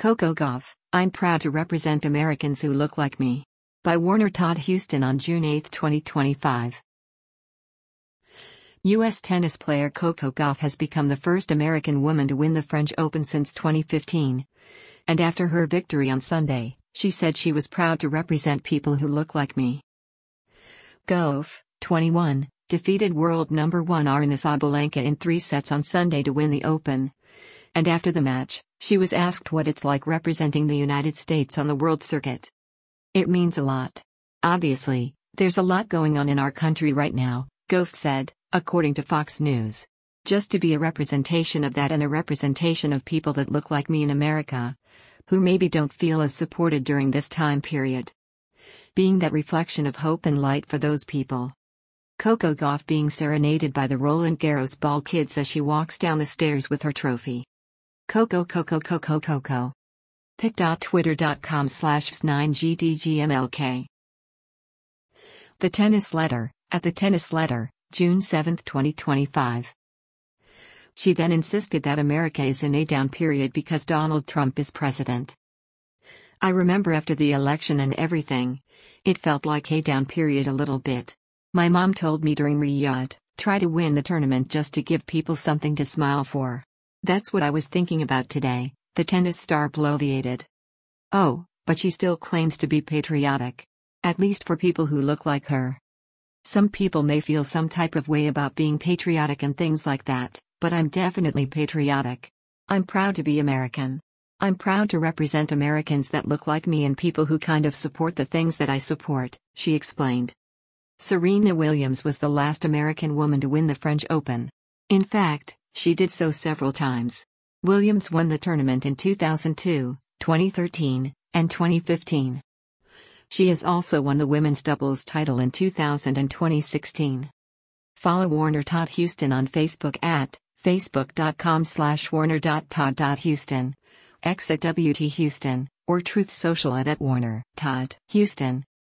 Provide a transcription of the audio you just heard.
Coco Gauff, I'm proud to represent Americans who look like me. By Warner Todd Houston on June 8, 2025. U.S. tennis player Coco Gauff has become the first American woman to win the French Open since 2015. And after her victory on Sunday, she said she was proud to represent people who look like me. Gauff, 21, defeated world number 1 Aryna Sabalenka in 3 sets on Sunday to win the Open. And after the match, she was asked what it's like representing the United States on the world circuit. It means a lot. Obviously, there's a lot going on in our country right now, Gauff said, according to Fox News. Just to be a representation of that and a representation of people that look like me in America, who maybe don't feel as supported during this time period. Being that reflection of hope and light for those people. Coco Gauff being serenaded by the Roland Garros ball kids as she walks down the stairs with her trophy. Coco. pic.twitter.com/9gdgmlk. The Tennis Letter, at the Tennis Letter, June 7, 2025. She then insisted that America is in a down period because Donald Trump is president. I remember after the election and everything, it felt like a down period a little bit. My mom told me during Riyadh, try to win the tournament just to give people something to smile for. That's what I was thinking about today, the tennis star bloviated. Oh, but she still claims to be patriotic. At least for people who look like her. Some people may feel some type of way about being patriotic and things like that, but I'm definitely patriotic. I'm proud to be American. I'm proud to represent Americans that look like me and people who kind of support the things that I support, she explained. Serena Williams was the last American woman to win the French Open. In fact, she did so several times. Williams won the tournament in 2002, 2013, and 2015. She has also won the women's doubles title in 2000 and 2016. Follow Warner Todd Houston on Facebook at facebook.com/warner.todd.houston, X at WT Houston, or Truth Social at Warner Todd Houston.